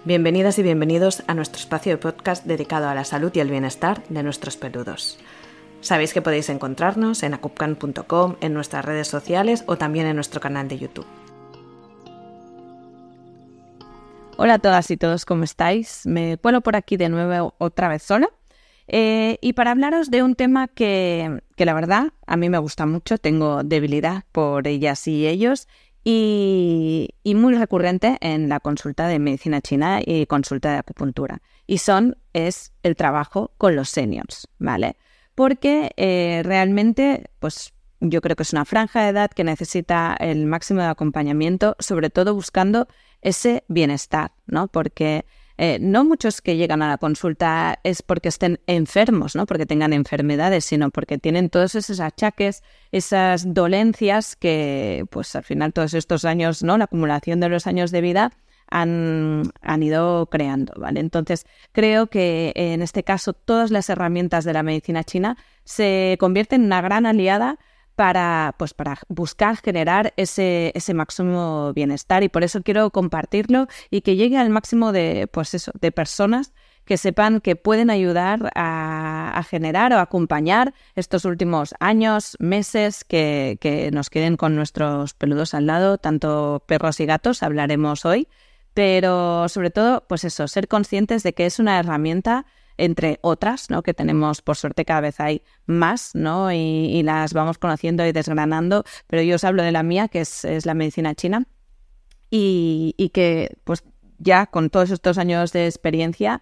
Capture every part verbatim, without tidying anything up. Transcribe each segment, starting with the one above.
Bienvenidas y bienvenidos a nuestro espacio de podcast dedicado a la salud y el bienestar de nuestros peludos. Sabéis que podéis encontrarnos en acupcan punto com, en nuestras redes sociales o también en nuestro canal de YouTube. Hola a todas y todos, ¿cómo estáis? Me cuelo por aquí de nuevo otra vez sola eh, y para hablaros de un tema que, que la verdad a mí me gusta mucho, tengo debilidad por ellas y ellos y, y muy recurrente en la consulta de medicina china y consulta de acupuntura, y son, es el trabajo con los seniors, ¿vale? Porque eh, realmente, pues yo creo que es una franja de edad que necesita el máximo de acompañamiento, sobre todo buscando ese bienestar, ¿no? Porque eh, no muchos que llegan a la consulta es porque estén enfermos, ¿no? Porque tengan enfermedades, sino porque tienen todos esos achaques, esas dolencias que, pues al final todos estos años, ¿no? La acumulación de los años de vida han, han ido creando, ¿vale? Entonces, creo que en este caso todas las herramientas de la medicina china se convierten en una gran aliada para, pues, para buscar generar ese, ese máximo bienestar, y por eso quiero compartirlo y que llegue al máximo de, pues eso, de personas que sepan que pueden ayudar a, a generar o acompañar estos últimos años, meses que, que nos queden con nuestros peludos al lado, tanto perros y gatos, hablaremos hoy, pero sobre todo, pues eso, ser conscientes de que es una herramienta entre otras, ¿no? Que tenemos, por suerte cada vez hay más, ¿no? Y, y las vamos conociendo y desgranando, pero yo os hablo de la mía, que es, es la medicina china, y, y que pues ya con todos estos años de experiencia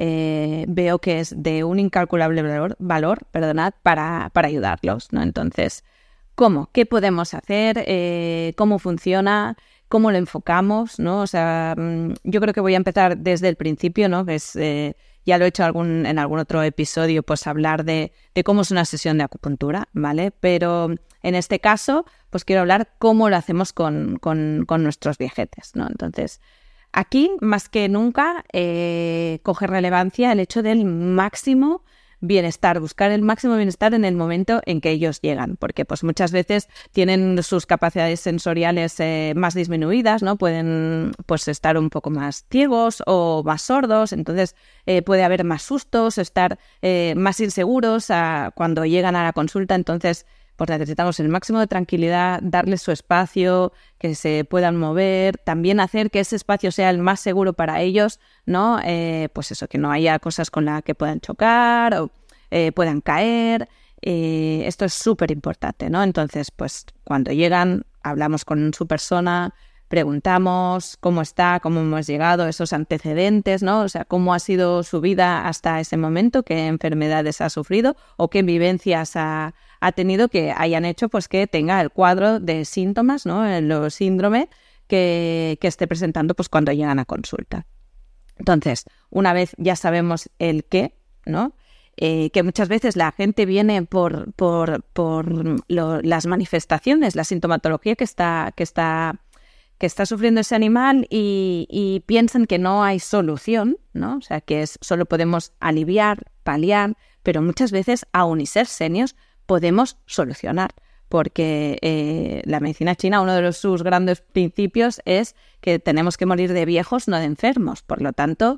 eh, veo que es de un incalculable valor, valor perdonad, para, para ayudarlos, ¿no? Entonces, ¿cómo? ¿Qué podemos hacer? Eh, ¿Cómo funciona? ¿Cómo lo enfocamos? ¿No? O sea, yo creo que voy a empezar desde el principio, ¿no? Que es... Eh, Ya lo he hecho algún, en algún otro episodio, pues hablar de, de cómo es una sesión de acupuntura, ¿vale? Pero en este caso, pues quiero hablar cómo lo hacemos con, con, con nuestros viejetes, ¿no? Entonces, aquí, más que nunca, eh, coge relevancia el hecho del máximo bienestar, buscar el máximo bienestar en el momento en que ellos llegan, porque pues muchas veces tienen sus capacidades sensoriales eh, más disminuidas, ¿no? Pueden pues estar un poco más ciegos o más sordos, entonces eh, puede haber más sustos, estar eh, más inseguros a, cuando llegan a la consulta, entonces pues necesitamos el máximo de tranquilidad, darles su espacio, que se puedan mover, también hacer que ese espacio sea el más seguro para ellos, ¿no? Eh, pues eso, que no haya cosas con las que puedan chocar o eh, puedan caer. Eh, esto es súper importante, ¿no? Entonces, pues cuando llegan, hablamos con su persona, preguntamos cómo está, cómo hemos llegado, esos antecedentes, ¿no? O sea, cómo ha sido su vida hasta ese momento, qué enfermedades ha sufrido o qué vivencias ha, ha tenido que hayan hecho pues que tenga el cuadro de síntomas, ¿no? El síndrome que, que esté presentando pues cuando llegan a consulta. Entonces, una vez ya sabemos el qué, ¿no? Eh, que muchas veces la gente viene por, por, por lo, las manifestaciones, la sintomatología que está, que está que está sufriendo ese animal y, y piensan que no hay solución, ¿no? O sea, que es, solo podemos aliviar, paliar, pero muchas veces, aun y ser seniors, podemos solucionar, porque eh, la medicina china, uno de los, sus grandes principios es que tenemos que morir de viejos, no de enfermos. Por lo tanto,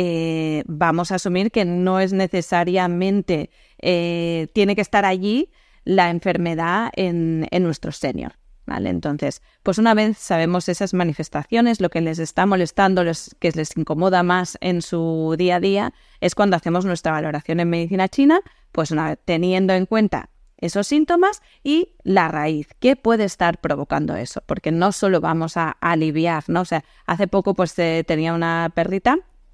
eh, vamos a asumir que no es necesariamente, eh, tiene que estar allí la enfermedad en, en nuestros seniors. ¿Vale? Entonces, pues una vez sabemos esas manifestaciones, lo que les está molestando, los que les incomoda más en su día a día, es cuando hacemos nuestra valoración en medicina china, pues una vez teniendo en cuenta esos síntomas y la raíz, ¿qué puede estar provocando eso? Porque no solo vamos a aliviar, ¿no? O sea, hace poco pues eh, tenía una perrita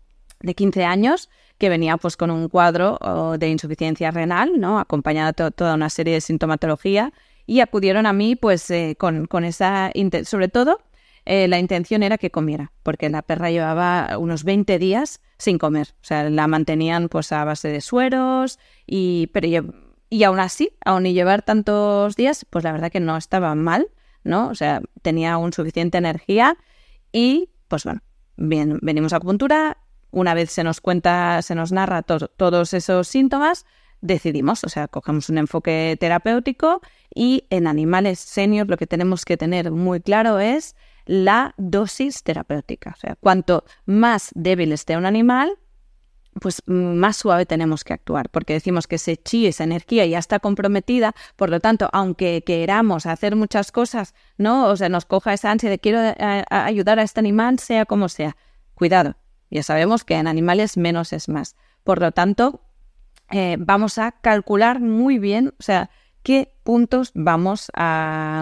de quince años que venía pues con un cuadro oh, de insuficiencia renal, ¿no? Acompañada de to- toda una serie de sintomatología. Y acudieron a mí pues eh, con, con esa, sobre todo eh, la intención era que comiera, porque la perra llevaba unos veinte días sin comer, o sea, la mantenían pues a base de sueros, y, pero, y aún así, aún y llevar tantos días, pues la verdad que no estaba mal, ¿no? O sea, tenía aún suficiente energía y pues bueno, bien, venimos a acupuntura, una vez se nos cuenta, se nos narra to- todos esos síntomas, decidimos, o sea, cogemos un enfoque terapéutico y en animales seniors lo que tenemos que tener muy claro es la dosis terapéutica. O sea, cuanto más débil esté un animal, pues más suave tenemos que actuar, porque decimos que ese chi, esa energía ya está comprometida, por lo tanto, aunque queramos hacer muchas cosas, ¿no? O sea, nos coja esa ansia de quiero a, a ayudar a este animal, sea como sea. Cuidado, ya sabemos que en animales menos es más. Por lo tanto, eh, vamos a calcular muy bien, o sea, qué puntos vamos a,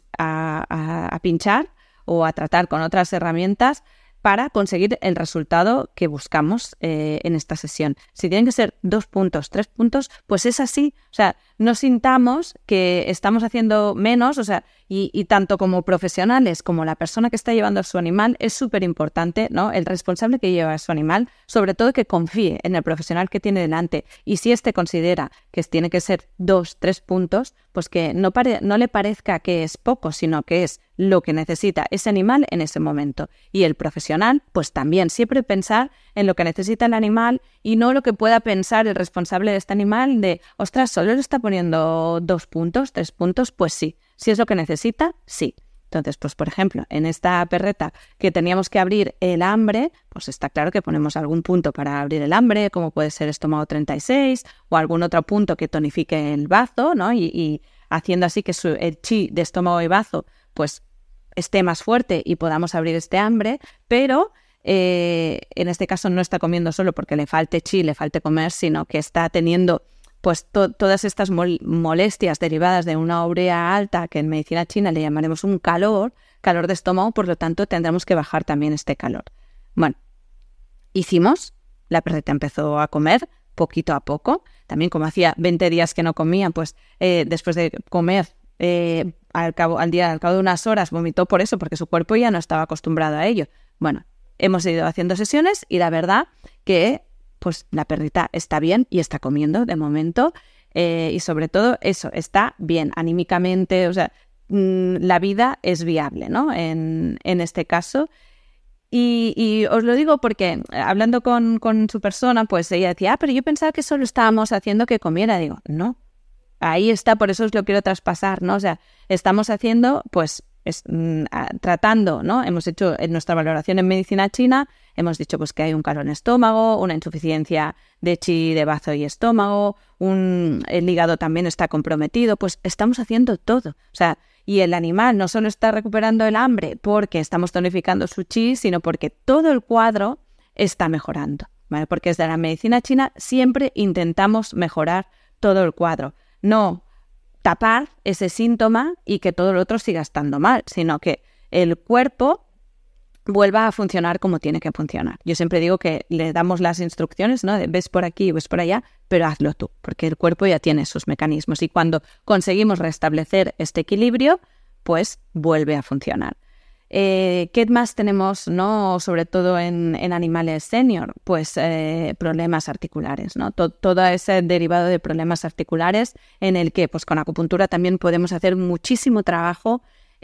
a, a, a pinchar o a tratar con otras herramientas para conseguir el resultado que buscamos eh, en esta sesión. Si tienen que ser dos puntos, tres puntos, pues es así. O sea, no sintamos que estamos haciendo menos, o sea, y, y tanto como profesionales como la persona que está llevando a su animal, es súper importante, ¿no? El responsable que lleva a su animal, sobre todo que confíe en el profesional que tiene delante. Y si éste considera que tiene que ser dos, tres puntos, pues que no, pare- no le parezca que es poco, sino que es lo que necesita ese animal en ese momento. Y el profesional, pues también siempre pensar en lo que necesita el animal y no lo que pueda pensar el responsable de este animal de, ostras, ¿solo le está poniendo dos puntos, tres puntos? Pues sí. Si es lo que necesita, sí. Entonces, pues por ejemplo, en esta perreta que teníamos que abrir el hambre, pues está claro que ponemos algún punto para abrir el hambre, como puede ser estómago treinta y seis o algún otro punto que tonifique el bazo, ¿no? Y, y haciendo así que su, el chi de estómago y bazo pues esté más fuerte y podamos abrir este hambre, pero eh, en este caso no está comiendo solo porque le falte chi, le falte comer, sino que está teniendo pues to- todas estas mol- molestias derivadas de una urea alta, que en medicina china le llamaremos un calor, calor de estómago, por lo tanto tendremos que bajar también este calor. Bueno, hicimos, la perrita empezó a comer poquito a poco, también como hacía veinte días que no comía, pues eh, después de comer eh, al cabo, al día, al cabo de unas horas vomitó por eso, porque su cuerpo ya no estaba acostumbrado a ello. Bueno, hemos ido haciendo sesiones y la verdad que pues la perrita está bien y está comiendo de momento eh, y sobre todo eso, está bien anímicamente, o sea, mmm, la vida es viable, ¿no? En, en este caso. Y, y os lo digo porque hablando con, con su persona, pues ella decía, ah, pero yo pensaba que solo estábamos haciendo que comiera. Digo, no, ahí está, por eso os lo quiero traspasar, ¿no? O sea, estamos haciendo, pues, es, mm, a, tratando, ¿no? Hemos hecho en nuestra valoración en medicina china, hemos dicho pues que hay un calor en estómago, una insuficiencia de chi de bazo y estómago, un, el hígado también está comprometido, pues estamos haciendo todo. O sea, y el animal no solo está recuperando el hambre porque estamos tonificando su chi, sino porque todo el cuadro está mejorando, ¿vale? Porque desde la medicina china siempre intentamos mejorar todo el cuadro. No tapar ese síntoma y que todo lo otro siga estando mal, sino que el cuerpo vuelva a funcionar como tiene que funcionar. Yo siempre digo que le damos las instrucciones, ¿no? De ves por aquí, ves por allá, pero hazlo tú, porque el cuerpo ya tiene sus mecanismos y cuando conseguimos restablecer este equilibrio, pues vuelve a funcionar. Eh, ¿Qué más tenemos, no? Sobre todo en, en animales senior? Pues eh, problemas articulares, ¿no? Todo, todo ese derivado de problemas articulares en el que pues con acupuntura también podemos hacer muchísimo trabajo,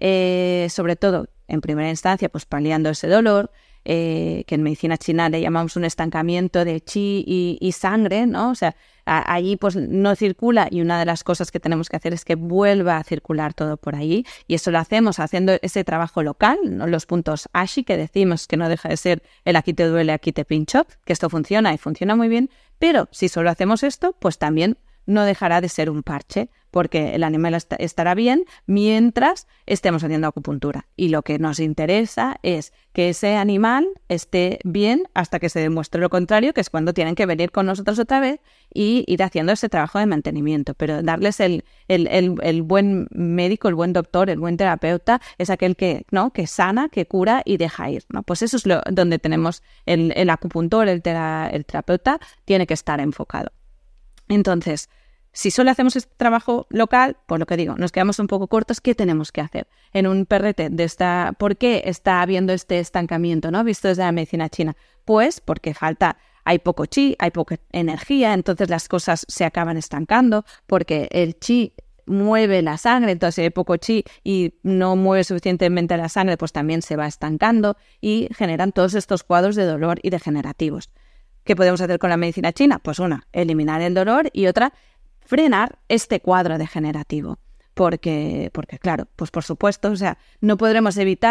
eh, sobre todo en primera instancia pues paliando ese dolor, eh, que en medicina china le llamamos un estancamiento de chi y, y sangre, ¿no? O sea, a, allí pues no circula y una de las cosas que tenemos que hacer es que vuelva a circular todo por allí y eso lo hacemos haciendo ese trabajo local, ¿no? Los puntos ashi que decimos que no deja de ser el aquí te duele, aquí te pincho, que esto funciona y funciona muy bien, pero si solo hacemos esto, pues también no dejará de ser un parche, porque el animal est- estará bien mientras estemos haciendo acupuntura. Y lo que nos interesa es que ese animal esté bien hasta que se demuestre lo contrario, que es cuando tienen que venir con nosotros otra vez y ir haciendo ese trabajo de mantenimiento. Pero darles el, el, el, el buen médico, el buen doctor, el buen terapeuta, es aquel que, ¿no? que sana, que cura y deja ir, ¿no? Pues eso es lo, donde tenemos el, el acupuntor, el, tera, el terapeuta, tiene que estar enfocado. Entonces, si solo hacemos este trabajo local, por lo que digo, nos quedamos un poco cortos, ¿qué tenemos que hacer? En un perrete de esta, ¿por qué está habiendo este estancamiento, ¿no? Visto desde la medicina china? Pues porque falta, hay poco chi, hay poca energía, entonces las cosas se acaban estancando, porque el chi mueve la sangre, entonces si hay poco chi y no mueve suficientemente la sangre, pues también se va estancando y generan todos estos cuadros de dolor y degenerativos. ¿Qué podemos hacer con la medicina china? Pues una, eliminar el dolor y otra, frenar este cuadro degenerativo. Porque, porque claro, pues por supuesto, o sea, no podremos evitar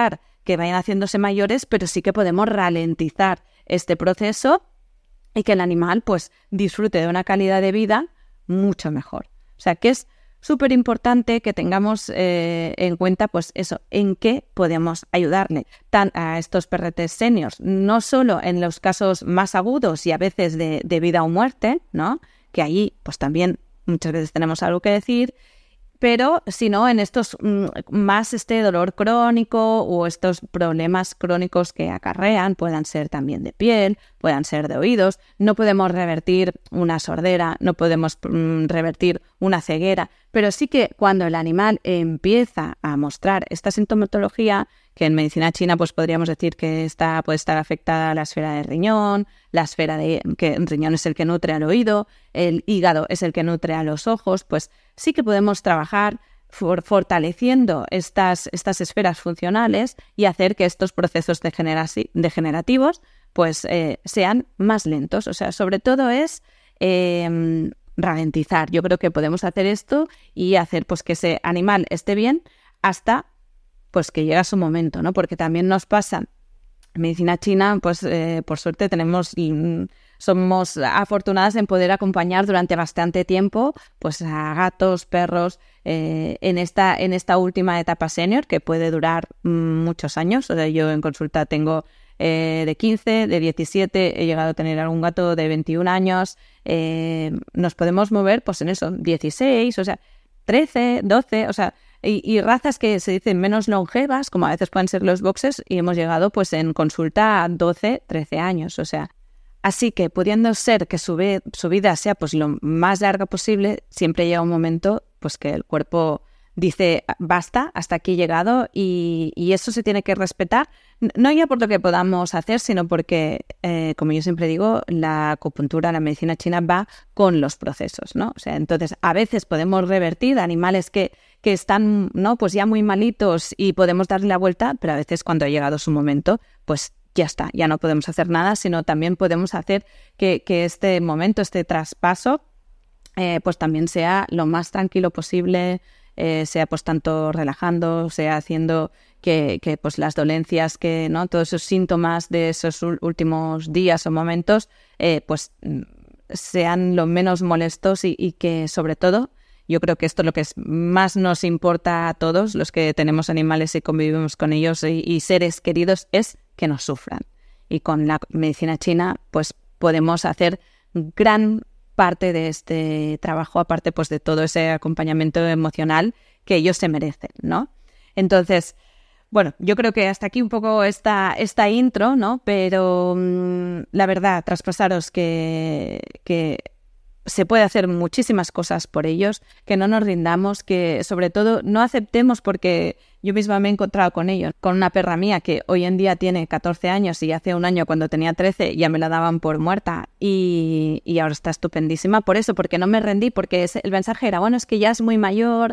que vayan haciéndose mayores, pero sí que podemos ralentizar este proceso y que el animal pues disfrute de una calidad de vida mucho mejor. O sea que es súper importante que tengamos eh, en cuenta pues eso, en qué podemos ayudarle tan a estos perretes seniors, no solo en los casos más agudos y a veces de, de vida o muerte, ¿no? Que allí pues también muchas veces tenemos algo que decir, pero sino en estos mm, más este dolor crónico o estos problemas crónicos que acarrean, puedan ser también de piel, puedan ser de oídos. No podemos revertir una sordera, no podemos mm, revertir una ceguera, pero sí que cuando el animal empieza a mostrar esta sintomatología, que en medicina china pues podríamos decir que está, puede estar afectada la esfera del riñón, la esfera de que el riñón es el que nutre al oído, el hígado es el que nutre a los ojos, pues sí que podemos trabajar for, fortaleciendo estas, estas esferas funcionales y hacer que estos procesos degenerasi, degenerativos pues eh, sean más lentos. O sea, sobre todo es eh, ralentizar. Yo creo que podemos hacer esto y hacer pues que ese animal esté bien hasta pues que llega su momento, ¿no? Porque también nos pasa en medicina china, pues eh, por suerte tenemos, somos afortunadas en poder acompañar durante bastante tiempo pues a gatos, perros, eh, en esta en esta última etapa senior que puede durar mm, muchos años. O sea, yo en consulta tengo eh, de quince, de diecisiete, he llegado a tener algún gato de veintiún años, eh, nos podemos mover pues en eso, dieciséis, o sea, trece, doce, o sea, Y, y razas que se dicen menos longevas, como a veces pueden ser los boxers, y hemos llegado pues en consulta a doce, trece años. O sea, así que pudiendo ser que su, ve, su vida sea pues lo más larga posible, siempre llega un momento pues que el cuerpo dice basta, hasta aquí he llegado, y, y eso se tiene que respetar, no ya por lo que podamos hacer, sino porque, eh, como yo siempre digo, la acupuntura, la medicina china va con los procesos, ¿no? O sea, entonces a veces podemos revertir animales que que están, ¿no?, pues ya muy malitos y podemos darle la vuelta, pero a veces cuando ha llegado su momento, pues ya está, ya no podemos hacer nada, sino también podemos hacer que, que este momento, este traspaso, eh, pues también sea lo más tranquilo posible, eh, sea pues tanto relajando, sea haciendo que, que pues las dolencias, que no todos esos síntomas de esos últimos días o momentos, eh, pues sean lo menos molestos y, y que sobre todo, yo creo que esto es lo que más nos importa a todos los que tenemos animales y convivimos con ellos y, y seres queridos, es que nos sufran. Y con la medicina china pues podemos hacer gran parte de este trabajo, aparte pues de todo ese acompañamiento emocional que ellos se merecen, ¿no? Entonces, bueno, yo creo que hasta aquí un poco esta, esta intro, ¿no? Pero mmm, la verdad, traspasaros que... que se puede hacer muchísimas cosas por ellos, que no nos rindamos, que sobre todo no aceptemos, porque yo misma me he encontrado con ellos, con una perra mía que hoy en día tiene catorce años y hace un año cuando tenía trece ya me la daban por muerta y, y ahora está estupendísima por eso, porque no me rendí, porque ese, el mensaje era, bueno, es que ya es muy mayor,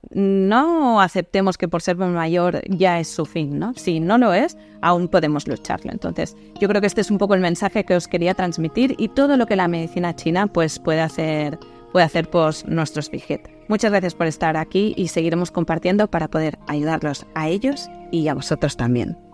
no aceptemos que por ser muy mayor ya es su fin, ¿no? Si no lo es, aún podemos lucharlo. Entonces, yo creo que este es un poco el mensaje que os quería transmitir y todo lo que la medicina china pues puede hacer, puede hacer por nuestros big head. Muchas gracias por estar aquí y seguiremos compartiendo para poder ayudarlos a ellos y a vosotros también.